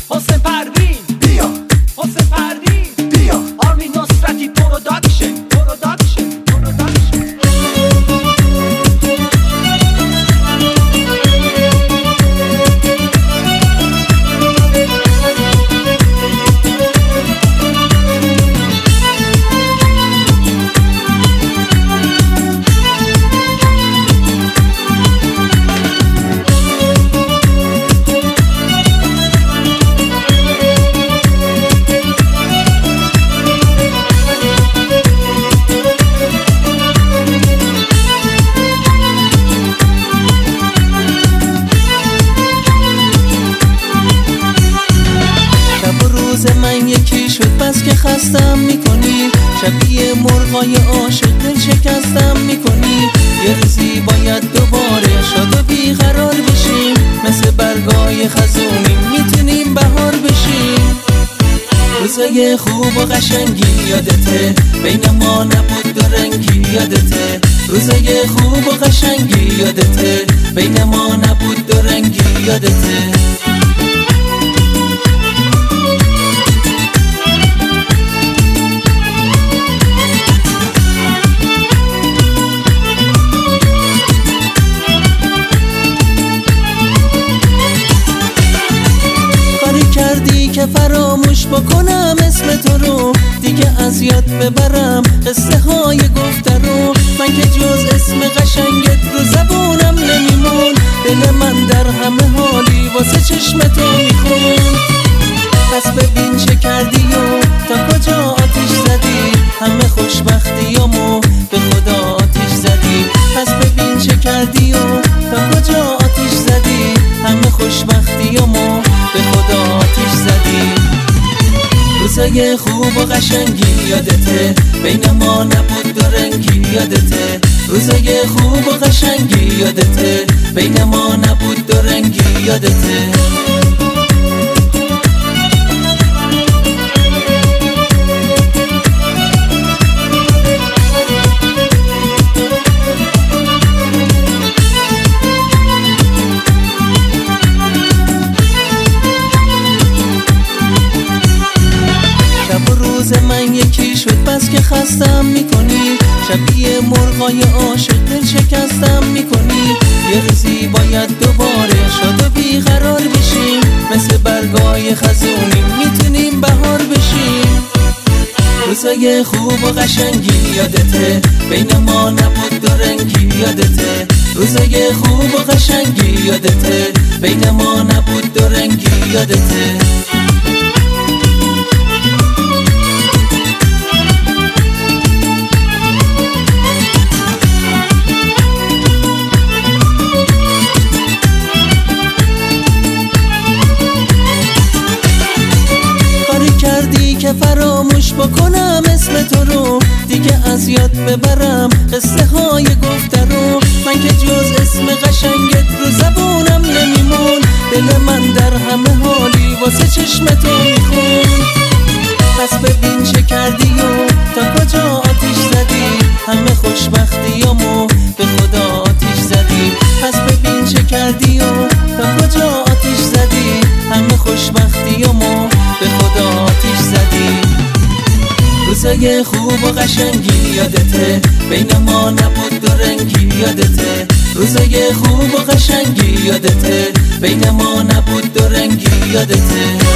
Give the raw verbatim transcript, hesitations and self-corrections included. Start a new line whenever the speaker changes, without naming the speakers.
حسین پروین بیا، حسین پروین بیا، آرمین نصرتی پروداکشن پروداکشن پروداکشن.
من یکی شد بس که خستم میکنی، شبیه مرغای عاشق دل شکستم میکنی. یه روزی باید دوباره شاد و بیقرار بشیم، مثل برگای خزونی میتونیم بهار بشیم. روزای خوب و قشنگی یادته، بین ما نبود دو رنگی یادته. روزای خوب و قشنگی یادته، بین ما نبود دو رنگی یادته. که فراموش بکنم اسم تو رو، دیگه از یاد ببرم قصه های گفته رو. من که جز اسم قشنگت رو زبونم نمیمون، دل من در همه حالی واسه چشم تو میخون. پس ببین چه کردی و تا کجا آتیش زدی، همه خوشبختیامو به خدا آتیش زدی. پس ببین چه کردی و تا کجا آتیش زدی، همه خوشبختیامو به خدا آتیش زدی. روزای خوب و قشنگی یادته، بین ما نبود دو رنگی یادته. روزای خوب و قشنگی یادته، بین ما نبود دو رنگی یادته. من یکی شد بس که خستم میکنی، شبیه مرغای عاشق دل شکستم میکنی. یه روزی باید دوباره شاد و بیقرار بشیم، مثل برگای خزونی میتونیم بهار بشیم. روزای خوب و قشنگی یادته، بین ما نبود دو رنگی یادته. روزای خوب و قشنگی یادته، بین ما نبود دو رنگی یادته. که فراموش بکنم اسم تو رو، دیگه از یاد ببرم قصه های گفته رو. من که جز اسم قشنگت رو زبونم نمیمون، دل من در همه حالی واسه چشم تو میخون. پس ببین چه کردی و تا کجا آتیش زدی، همه خوشبختیامو به خدا آتیش زدی. پس ببین چه کردی و تا کجا آتیش زدی، همه خوشبختیامو به خدا آتیش زدی. روزای خوب و قشنگی یادته، بین ما نبود دو رنگی یادته. روزای خوب و قشنگی یادته، بین ما نبود دو رنگی یادته.